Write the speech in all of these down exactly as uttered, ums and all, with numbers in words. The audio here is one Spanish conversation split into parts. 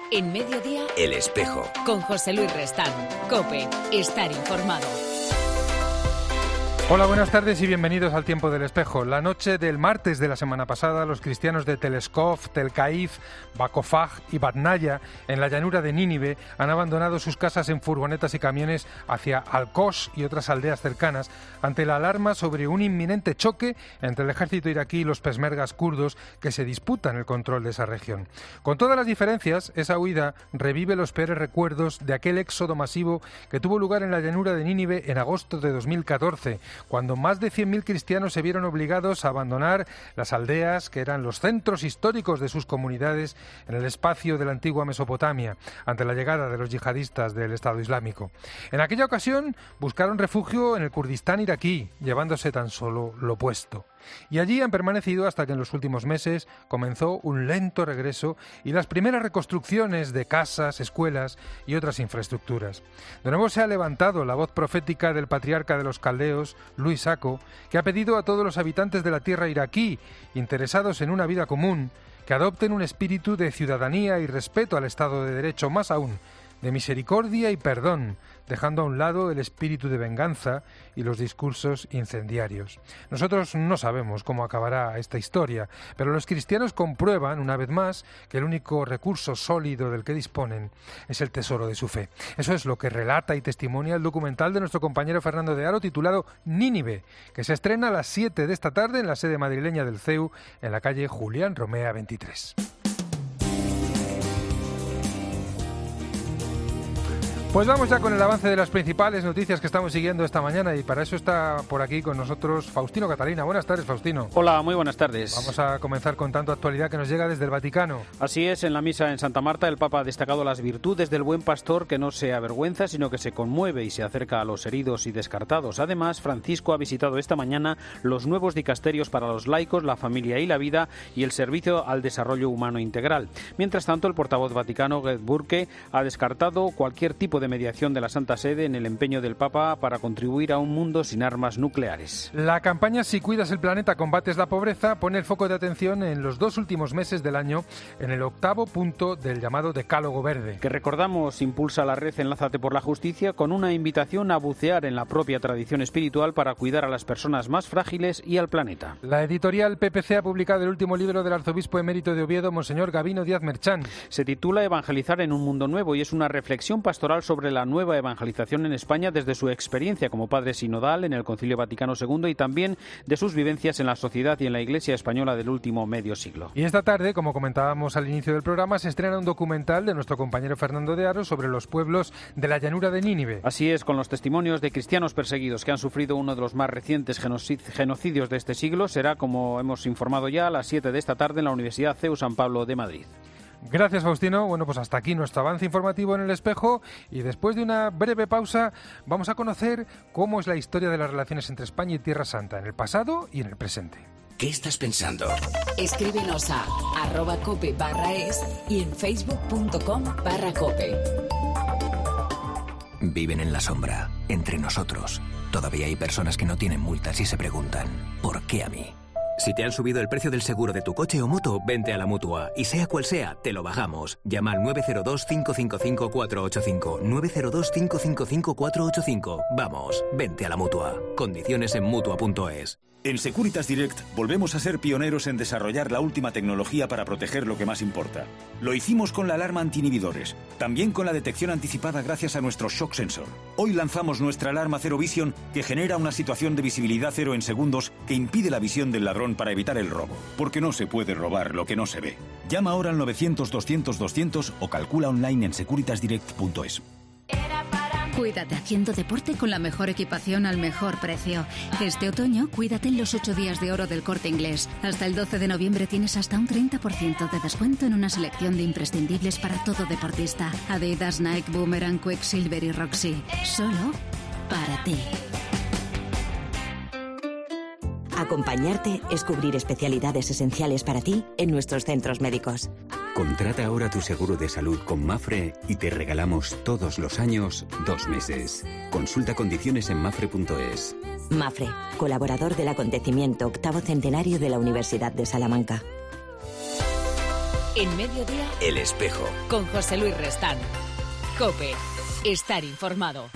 En Mediodía, El Espejo. Con José Luis Restán. COPE. Estar informado. Hola, buenas tardes y bienvenidos al Tiempo del Espejo. La noche del martes de la semana pasada, los cristianos de Teleskov, Telcaif, Bakofaj y Batnaya, en la llanura de Nínive, han abandonado sus casas en furgonetas y camiones hacia Al-Qosh y otras aldeas cercanas, ante la alarma sobre un inminente choque entre el ejército iraquí y los peshmergas kurdos que se disputan el control de esa región. Con todas las diferencias, esa huida revive los peores recuerdos de aquel éxodo masivo que tuvo lugar en la llanura de Nínive en agosto de dos mil catorce, cuando más de cien mil cristianos se vieron obligados a abandonar las aldeas que eran los centros históricos de sus comunidades en el espacio de la antigua Mesopotamia, ante la llegada de los yihadistas del Estado Islámico. En aquella ocasión buscaron refugio en el Kurdistán iraquí, llevándose tan solo lo opuesto. Y allí han permanecido hasta que en los últimos meses comenzó un lento regreso y las primeras reconstrucciones de casas, escuelas y otras infraestructuras. De nuevo se ha levantado la voz profética del patriarca de los caldeos, Luis Sacco, que ha pedido a todos los habitantes de la tierra iraquí, interesados en una vida común, que adopten un espíritu de ciudadanía y respeto al Estado de Derecho, más aún, de misericordia y perdón, dejando a un lado el espíritu de venganza y los discursos incendiarios. Nosotros no sabemos cómo acabará esta historia, pero los cristianos comprueban, una vez más, que el único recurso sólido del que disponen es el tesoro de su fe. Eso es lo que relata y testimonia el documental de nuestro compañero Fernando de Aro, titulado Nínive, que se estrena a las siete de esta tarde en la sede madrileña del C E U, en la calle Julián Romea veintitrés. Pues vamos ya con el avance de las principales noticias que estamos siguiendo esta mañana y para eso está por aquí con nosotros Faustino Catalina. Buenas tardes, Faustino. Hola, muy buenas tardes. Vamos a comenzar contando actualidad que nos llega desde el Vaticano. Así es, en la misa en Santa Marta el Papa ha destacado las virtudes del buen pastor, que no se avergüenza, sino que se conmueve y se acerca a los heridos y descartados. Además, Francisco ha visitado esta mañana los nuevos dicasterios para los laicos, la familia y la vida y el servicio al desarrollo humano integral. Mientras tanto, el portavoz vaticano, Gerd Burke, ha descartado cualquier tipo de mediación de la Santa Sede en el empeño del Papa para contribuir a un mundo sin armas nucleares. La campaña Si cuidas el planeta, combates la pobreza pone el foco de atención en los dos últimos meses del año en el octavo punto del llamado Decálogo Verde. Que recordamos impulsa la red Enlázate por la Justicia con una invitación a bucear en la propia tradición espiritual para cuidar a las personas más frágiles y al planeta. La editorial P P C ha publicado el último libro del arzobispo emérito de Oviedo, Monseñor Gabino Díaz Merchán. Se titula Evangelizar en un mundo nuevo y es una reflexión pastoral sobre la nueva evangelización en España desde su experiencia como padre sinodal en el Concilio Vaticano segundo y también de sus vivencias en la sociedad y en la Iglesia española del último medio siglo. Y esta tarde, como comentábamos al inicio del programa, se estrena un documental de nuestro compañero Fernando de Aro sobre los pueblos de la llanura de Nínive. Así es, con los testimonios de cristianos perseguidos que han sufrido uno de los más recientes genocidios de este siglo. Será, como hemos informado ya, a las siete de esta tarde en la Universidad C E U San Pablo de Madrid. Gracias, Faustino. Bueno, pues hasta aquí nuestro avance informativo en El Espejo y después de una breve pausa vamos a conocer cómo es la historia de las relaciones entre España y Tierra Santa en el pasado y en el presente. ¿Qué estás pensando? Escríbenos a arroba cope barra es y en facebook.com barra cope. Viven en la sombra, entre nosotros. Todavía hay personas que no tienen multas y se preguntan, ¿por qué a mí? Si te han subido el precio del seguro de tu coche o moto, vente a la Mutua. Y sea cual sea, te lo bajamos. Llama al nueve cero dos, cinco cinco cinco, cuatro ocho cinco. nueve cero dos, cinco cinco cinco, cuatro ocho cinco. Vamos, vente a la Mutua. Condiciones en Mutua punto es. En Securitas Direct volvemos a ser pioneros en desarrollar la última tecnología para proteger lo que más importa. Lo hicimos con la alarma anti-inhibidores, también con la detección anticipada gracias a nuestro Shock Sensor. Hoy lanzamos nuestra alarma Zero Vision, que genera una situación de visibilidad cero en segundos que impide la visión del ladrón para evitar el robo. Porque no se puede robar lo que no se ve. Llama ahora al novecientos, doscientos, doscientos o calcula online en securitas direct punto es. Cuídate haciendo deporte con la mejor equipación al mejor precio. Este otoño, cuídate en los ocho días de oro del Corte Inglés. Hasta el doce de noviembre tienes hasta un treinta por ciento de descuento en una selección de imprescindibles para todo deportista. Adidas, Nike, Boomerang, Quicksilver y Roxy. Solo para ti. Acompañarte es cubrir especialidades esenciales para ti en nuestros centros médicos. Contrata ahora tu seguro de salud con Mafre y te regalamos todos los años dos meses. Consulta condiciones en mafre punto es. Mafre, colaborador del acontecimiento octavo centenario de la Universidad de Salamanca. En Mediodía, El Espejo. Con José Luis Restán. COPE. Estar informado.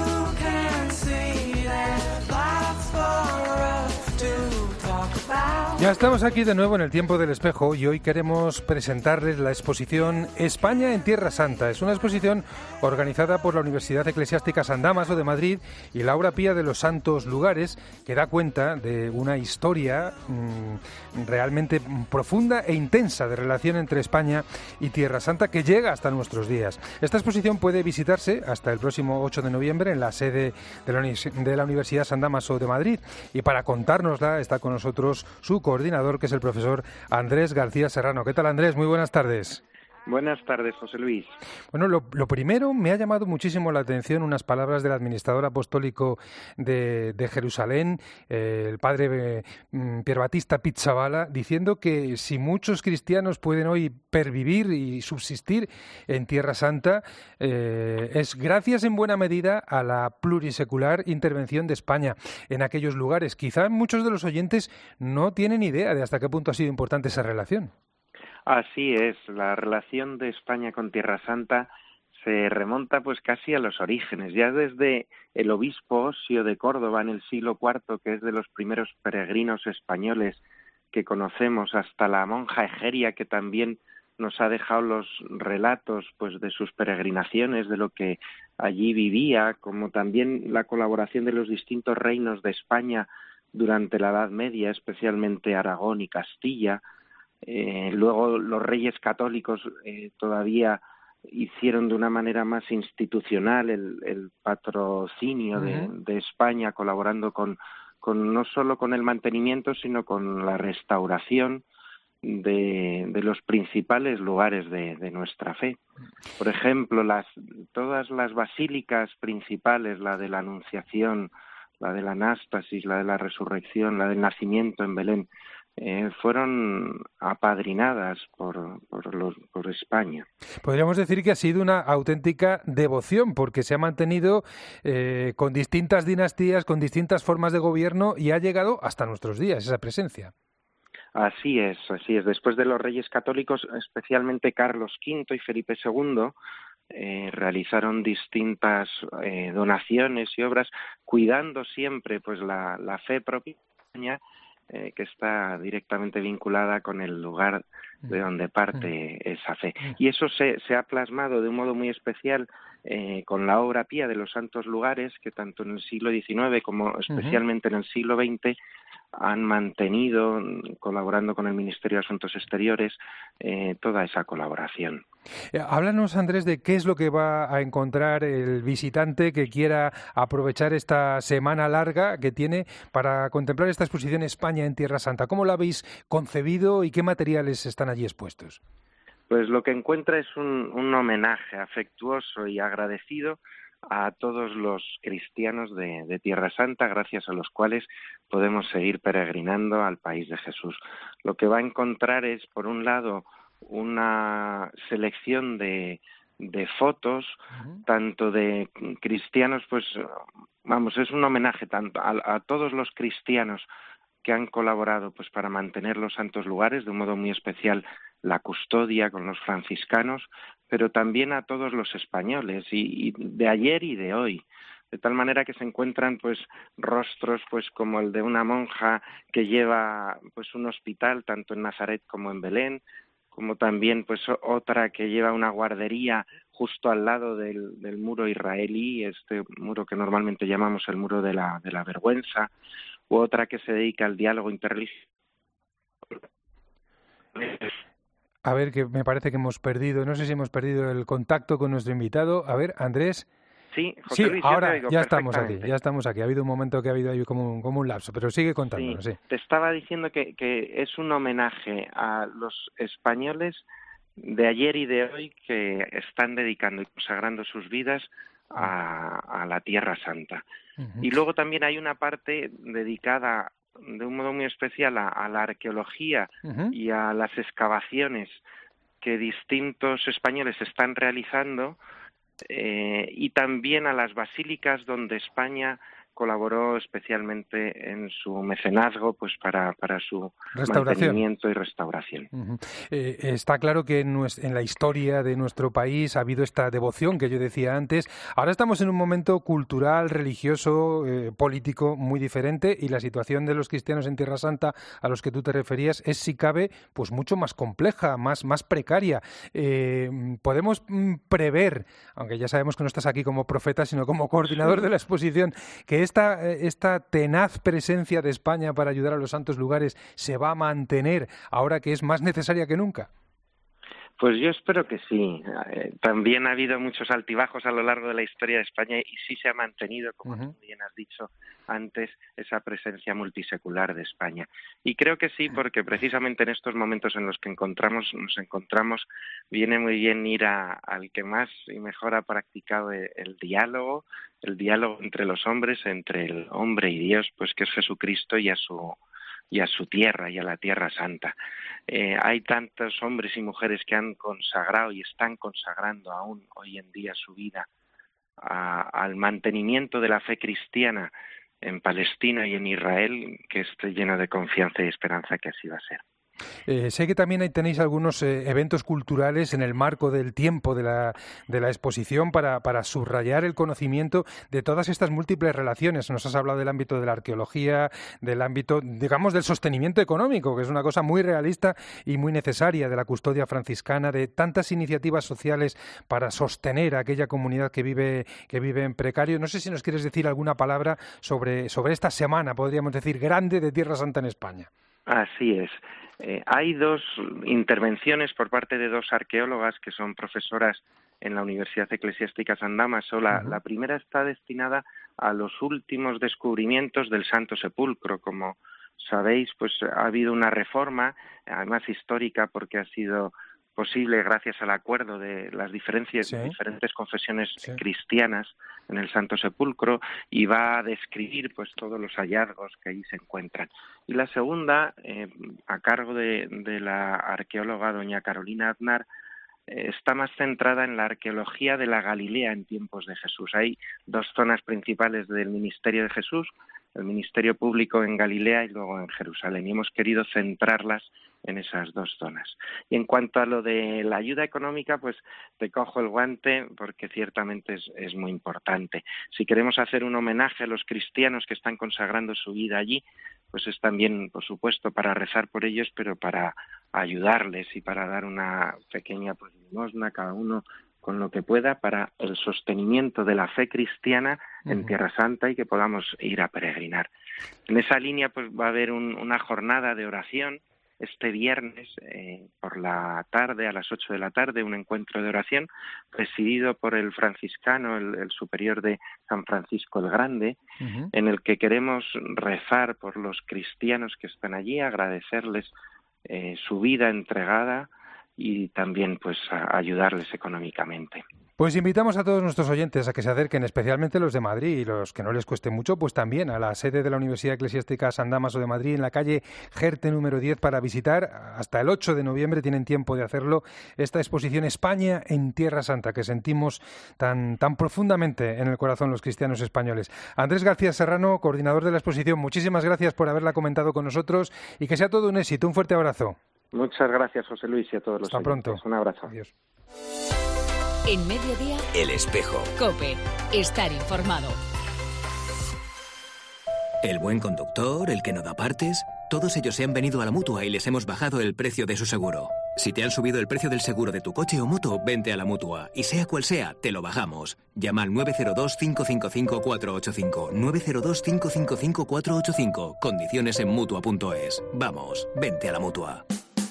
Ya estamos aquí de nuevo en el tiempo del espejo y hoy queremos presentarles la exposición España en Tierra Santa. Es una exposición organizada por la Universidad Eclesiástica San Dámaso de Madrid y la Obra Pía de los Santos Lugares, que da cuenta de una historia mmm, realmente profunda e intensa de relación entre España y Tierra Santa que llega hasta nuestros días. Esta exposición puede visitarse hasta el próximo ocho de noviembre en la sede de la, de la Universidad San Dámaso de Madrid, y para contárnosla está con nosotros su coordinador, que es el profesor Andrés García Serrano. ¿Qué tal, Andrés? Muy buenas tardes. Buenas tardes, José Luis. Bueno, lo, lo primero, me ha llamado muchísimo la atención unas palabras del administrador apostólico de, de Jerusalén, eh, el padre eh, Pier Battista Pizzaballa, diciendo que si muchos cristianos pueden hoy pervivir y subsistir en Tierra Santa, eh, es gracias en buena medida a la plurisecular intervención de España en aquellos lugares. Quizá muchos de los oyentes no tienen idea de hasta qué punto ha sido importante esa relación. Así es, la relación de España con Tierra Santa se remonta pues casi a los orígenes, ya desde el obispo Osio de Córdoba en el siglo cuarto, que es de los primeros peregrinos españoles que conocemos, hasta la monja Egeria, que también nos ha dejado los relatos pues de sus peregrinaciones, de lo que allí vivía, como también la colaboración de los distintos reinos de España durante la Edad Media, especialmente Aragón y Castilla. Eh, luego los reyes católicos eh, todavía hicieron de una manera más institucional el, el patrocinio de, de España, colaborando con, con no solo con el mantenimiento, sino con la restauración de, de los principales lugares de, de nuestra fe. Por ejemplo, las, todas las basílicas principales, la de la Anunciación, la de la Anástasis, la de la Resurrección, la del Nacimiento en Belén, Eh, fueron apadrinadas por, por, los, por España. Podríamos decir que ha sido una auténtica devoción, porque se ha mantenido eh, con distintas dinastías, con distintas formas de gobierno, y ha llegado hasta nuestros días esa presencia. Así es, así es. Después de los reyes católicos, especialmente Carlos quinto y Felipe segundo, eh, realizaron distintas eh, donaciones y obras, cuidando siempre pues la, la fe propia de España, Eh, que está directamente vinculada con el lugar de donde parte esa fe. Y eso se, se ha plasmado de un modo muy especial eh, con la obra pía de los santos lugares, que tanto en el siglo diecinueve como especialmente en el siglo veinte han mantenido, colaborando con el Ministerio de Asuntos Exteriores, eh, toda esa colaboración. Eh, háblanos, Andrés, de qué es lo que va a encontrar el visitante que quiera aprovechar esta semana larga que tiene para contemplar esta exposición España en Tierra Santa. ¿Cómo la habéis concebido y qué materiales están allí expuestos? Pues lo que encuentra es un, un homenaje afectuoso y agradecido a todos los cristianos de, de Tierra Santa, gracias a los cuales podemos seguir peregrinando al país de Jesús. Lo que va a encontrar es, por un lado, una selección de, de fotos, uh-huh. tanto de cristianos, pues, vamos, es un homenaje tanto a, a todos los cristianos que han colaborado pues para mantener los santos lugares, de un modo muy especial la custodia con los franciscanos, pero también a todos los españoles, y, y de ayer y de hoy, de tal manera que se encuentran pues rostros pues como el de una monja que lleva pues un hospital tanto en Nazaret como en Belén, como también pues otra que lleva una guardería justo al lado del, del muro israelí, este muro que normalmente llamamos el muro de la, de la vergüenza, u otra que se dedica al diálogo interreligioso. A ver, que me parece que hemos perdido, no sé si hemos perdido el contacto con nuestro invitado. A ver, Andrés. Sí, José sí, Luis, ahora te digo, ya estamos aquí, ya estamos aquí. Ha habido un momento que ha habido ahí como un, como un lapso, pero sigue contándonos. Sí, sí. Sí. Te estaba diciendo que, que es un homenaje a los españoles de ayer y de hoy que están dedicando y consagrando sus vidas a, a la Tierra Santa. Uh-huh. Y luego también hay una parte dedicada de un modo muy especial a, a la arqueología uh-huh. y a las excavaciones que distintos españoles están realizando, eh, y también a las basílicas donde España colaboró especialmente en su mecenazgo, pues para, para su mantenimiento y restauración. Uh-huh. Eh, está claro que en, nuestra, en la historia de nuestro país ha habido esta devoción que yo decía antes. Ahora estamos en un momento cultural, religioso, eh, político muy diferente, y la situación de los cristianos en Tierra Santa a los que tú te referías es, si cabe, pues mucho más compleja, más, más precaria. Eh, podemos mm, prever, aunque ya sabemos que no estás aquí como profeta, sino como coordinador de la exposición, que Esta, esta tenaz presencia de España para ayudar a los santos lugares se va a mantener ahora que es más necesaria que nunca. Pues yo espero que sí. Eh, también ha habido muchos altibajos a lo largo de la historia de España y sí se ha mantenido, como uh-huh. tú bien has dicho antes, esa presencia multisecular de España. Y creo que sí, porque precisamente en estos momentos en los que encontramos, nos encontramos, viene muy bien ir a, al que más y mejor ha practicado el, el diálogo, el diálogo entre los hombres, entre el hombre y Dios, pues que es Jesucristo, y a su y a su tierra y a la Tierra Santa. Eh, hay tantos hombres y mujeres que han consagrado y están consagrando aún hoy en día su vida a, al mantenimiento de la fe cristiana en Palestina y en Israel, que estoy lleno de confianza y esperanza que así va a ser. Eh, sé que también ahí tenéis algunos eh, eventos culturales en el marco del tiempo de la, de la exposición para, para subrayar el conocimiento de todas estas múltiples relaciones. Nos has hablado del ámbito de la arqueología, del ámbito, digamos, del sostenimiento económico, que es una cosa muy realista y muy necesaria, de la custodia franciscana, de tantas iniciativas sociales para sostener a aquella comunidad que vive, que vive en precario. No sé si nos quieres decir alguna palabra sobre, sobre esta semana, podríamos decir, grande de Tierra Santa en España. Así es. Eh, hay dos intervenciones por parte de dos arqueólogas que son profesoras en la Universidad Eclesiástica San Dámaso. La, uh-huh. la primera está destinada a los últimos descubrimientos del Santo Sepulcro. Como sabéis, pues ha habido una reforma, además histórica, porque ha sido posible gracias al acuerdo de las diferencias, sí. diferentes confesiones sí. cristianas en el Santo Sepulcro, y va a describir pues todos los hallazgos que ahí se encuentran. Y la segunda, eh, a cargo de, de la arqueóloga doña Carolina Aznar, eh, está más centrada en la arqueología de la Galilea en tiempos de Jesús. Hay dos zonas principales del ministerio de Jesús, el ministerio público en Galilea y luego en Jerusalén, y hemos querido centrarlas en esas dos zonas. Y en cuanto a lo de la ayuda económica, pues te cojo el guante porque ciertamente es, es muy importante. Si queremos hacer un homenaje a los cristianos que están consagrando su vida allí, pues es también, por supuesto, para rezar por ellos, pero para ayudarles y para dar una pequeña pues, limosna cada uno con lo que pueda para el sostenimiento de la fe cristiana en uh-huh. Tierra Santa y que podamos ir a peregrinar. En esa línea pues va a haber un, una jornada de oración este viernes eh, por la tarde, a las ocho de la tarde, un encuentro de oración presidido por el franciscano, el, el superior de San Francisco el Grande, uh-huh. en el que queremos rezar por los cristianos que están allí, agradecerles eh, su vida entregada y también pues a ayudarles económicamente. Pues invitamos a todos nuestros oyentes a que se acerquen, especialmente los de Madrid y los que no les cueste mucho, pues también a la sede de la Universidad Eclesiástica San Dámaso de Madrid en la calle Gerte número diez para visitar. Hasta el ocho de noviembre tienen tiempo de hacerlo, esta exposición España en Tierra Santa que sentimos tan, tan profundamente en el corazón los cristianos españoles. Andrés García Serrano, coordinador de la exposición, muchísimas gracias por haberla comentado con nosotros y que sea todo un éxito. Un fuerte abrazo. Muchas gracias, José Luis, y a todos los Hasta oyentes. Pronto. Un abrazo. Adiós. En Mediodía, El Espejo. COPE. Estar informado. El buen conductor, el que no da partes, todos ellos se han venido a la Mutua y les hemos bajado el precio de su seguro. Si te han subido el precio del seguro de tu coche o moto, vente a la Mutua. Y sea cual sea, te lo bajamos. Llama al nueve cero dos, cinco cinco cinco, cuatro ocho cinco. nueve cero dos, cinco cinco cinco, cuatro ocho cinco. Condiciones en Mutua punto es. Vamos, vente a la Mutua.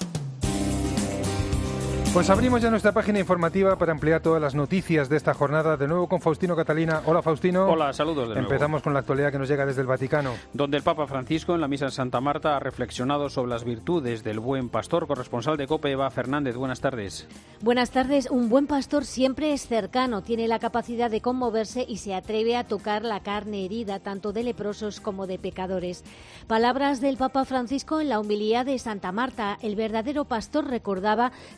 Pues abrimos ya nuestra página informativa para ampliar todas las noticias de esta jornada, de nuevo con Faustino Catalina. Hola, Faustino. Hola, saludos de nuevo. Empezamos con la actualidad que nos llega desde el Vaticano. Donde el Papa Francisco, en la misa en Santa Marta, ha reflexionado sobre las virtudes del buen pastor. Corresponsal de COPE, Eva Fernández, buenas tardes. Buenas tardes. Un buen pastor siempre es cercano, tiene la capacidad de conmoverse y se atreve a tocar la carne herida, tanto de leprosos como de pecadores. Palabras del Papa Francisco en la homilía de Santa Marta. El verdadero pastor, recordaba, sabe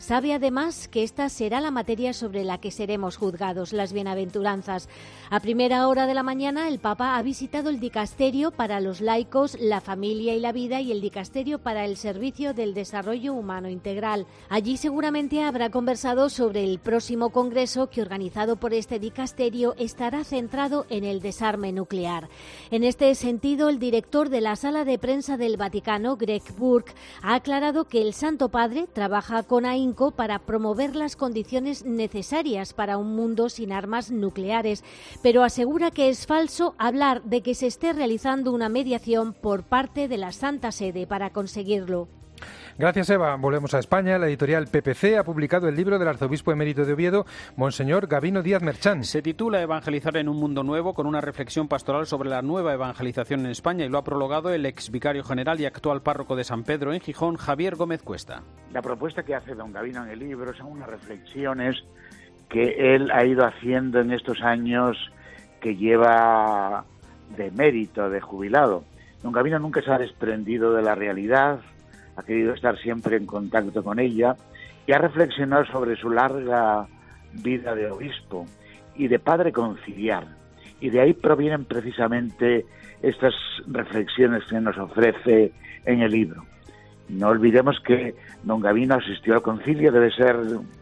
además que esta será la materia sobre la que seremos juzgados, las bienaventuranzas. A primera hora de la mañana, el Papa ha visitado el dicasterio para los laicos, la familia y la vida y el dicasterio para el servicio del desarrollo humano integral. Allí seguramente habrá conversado sobre el próximo congreso que, organizado por este dicasterio, estará centrado en el desarme nuclear. En este sentido, el director de la sala de prensa del Vaticano, Greg Burke, ha aclarado que el Santo Padre trabaja con ahínco para promover las condiciones necesarias para un mundo sin armas nucleares, pero asegura que es falso hablar de que se esté realizando una mediación por parte de la Santa Sede para conseguirlo. Gracias, Eva. Volvemos a España. La editorial P P C ha publicado el libro del arzobispo emérito de Oviedo, Monseñor Gabino Díaz Merchán. Se titula Evangelizar en un mundo nuevo, con una reflexión pastoral sobre la nueva evangelización en España, y lo ha prologado el ex vicario general y actual párroco de San Pedro en Gijón, Javier Gómez Cuesta. La propuesta que hace don Gabino en el libro son unas reflexiones que él ha ido haciendo en estos años que lleva de mérito, de jubilado. Don Gabino nunca se ha desprendido de la realidad, ha querido estar siempre en contacto con ella y ha reflexionado sobre su larga vida de obispo y de padre conciliar. Y de ahí provienen precisamente estas reflexiones que nos ofrece en el libro. No olvidemos que don Gabino asistió al concilio, debe ser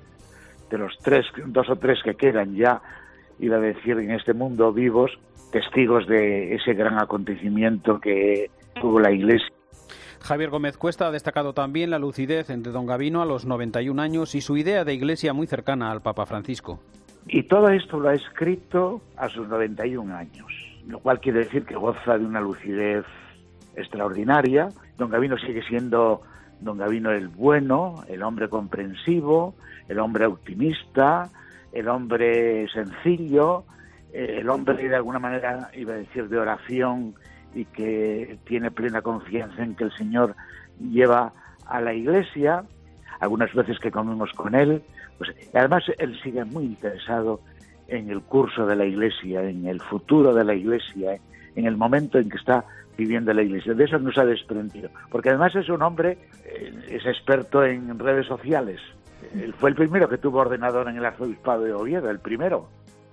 de los tres, dos o tres que quedan ya, iba a decir, en este mundo vivos, testigos de ese gran acontecimiento que tuvo la Iglesia. Javier Gómez Cuesta ha destacado también la lucidez de don Gabino a los noventa y un años y su idea de iglesia muy cercana al Papa Francisco. Y todo esto lo ha escrito a sus noventa y un años, lo cual quiere decir que goza de una lucidez extraordinaria. Don Gabino sigue siendo don Gabino el bueno, el hombre comprensivo, el hombre optimista, el hombre sencillo, el hombre de alguna manera, iba a decir, de oración, y que tiene plena confianza en que el Señor lleva a la Iglesia. Algunas veces que comemos con él, pues además él sigue muy interesado en el curso de la Iglesia, en el futuro de la Iglesia, en el momento en que está viviendo la Iglesia. De eso no se ha desprendido, porque además es un hombre, es experto en redes sociales. Él fue el primero que tuvo ordenador en el arzobispado de Oviedo, el primero.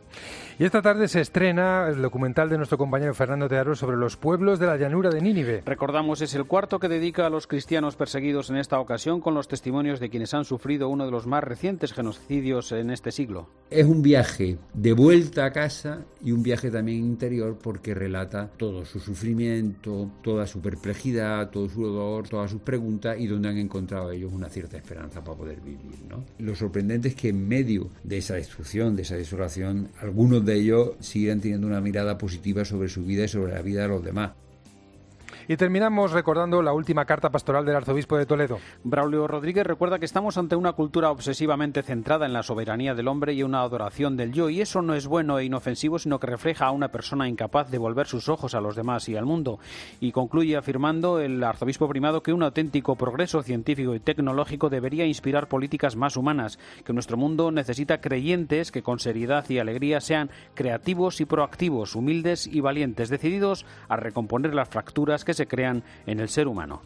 Y esta tarde se estrena el documental de nuestro compañero Fernando Tearo sobre los pueblos de la llanura de Nínive. Recordamos, es el cuarto que dedica a los cristianos perseguidos en esta ocasión, con los testimonios de quienes han sufrido uno de los más recientes genocidios en este siglo. Es un viaje de vuelta a casa y un viaje también interior, porque relata todo su sufrimiento, toda su perplejidad, todo su dolor, todas sus preguntas, y donde han encontrado ellos una cierta esperanza para poder vivir, ¿no? Lo sorprendente es que en medio de esa destrucción, de esa desolación, algunos de ellos siguen teniendo una mirada positiva sobre su vida y sobre la vida de los demás. Y terminamos recordando la última carta pastoral del arzobispo de Toledo. Braulio Rodríguez recuerda que estamos ante una cultura obsesivamente centrada en la soberanía del hombre y una adoración del yo, y eso no es bueno e inofensivo, sino que refleja a una persona incapaz de volver sus ojos a los demás y al mundo. Y concluye afirmando el arzobispo primado que un auténtico progreso científico y tecnológico debería inspirar políticas más humanas, que nuestro mundo necesita creyentes que con seriedad y alegría sean creativos y proactivos, humildes y valientes, decididos a recomponer las fracturas que se crean en el ser humano.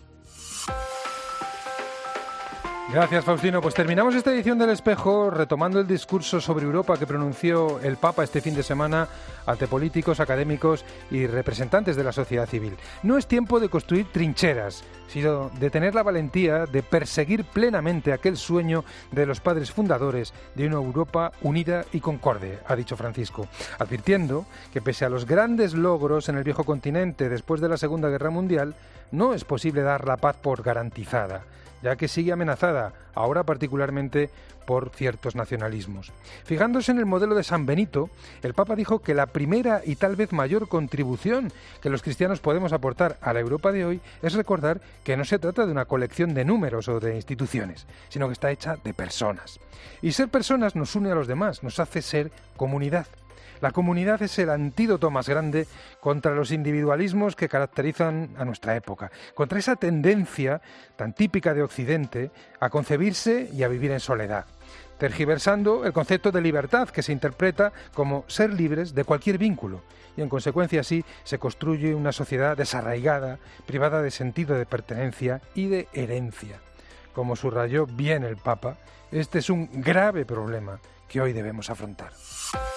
Gracias, Faustino. Pues terminamos esta edición del Espejo retomando el discurso sobre Europa que pronunció el Papa este fin de semana ante políticos, académicos y representantes de la sociedad civil. No es tiempo de construir trincheras, sino de tener la valentía de perseguir plenamente aquel sueño de los padres fundadores de una Europa unida y concorde, ha dicho Francisco, advirtiendo que pese a los grandes logros en el viejo continente después de la Segunda Guerra Mundial, no es posible dar la paz por garantizada, ya que sigue amenazada, ahora particularmente por ciertos nacionalismos. Fijándose en el modelo de San Benito, el Papa dijo que la primera y tal vez mayor contribución que los cristianos podemos aportar a la Europa de hoy es recordar que no se trata de una colección de números o de instituciones, sino que está hecha de personas. Y ser personas nos une a los demás, nos hace ser comunidad. La comunidad es el antídoto más grande contra los individualismos que caracterizan a nuestra época, contra esa tendencia tan típica de Occidente a concebirse y a vivir en soledad, tergiversando el concepto de libertad que se interpreta como ser libres de cualquier vínculo, y en consecuencia así se construye una sociedad desarraigada, privada de sentido de pertenencia y de herencia. como subrayó bien el Papa, este es un grave problema que hoy debemos afrontar.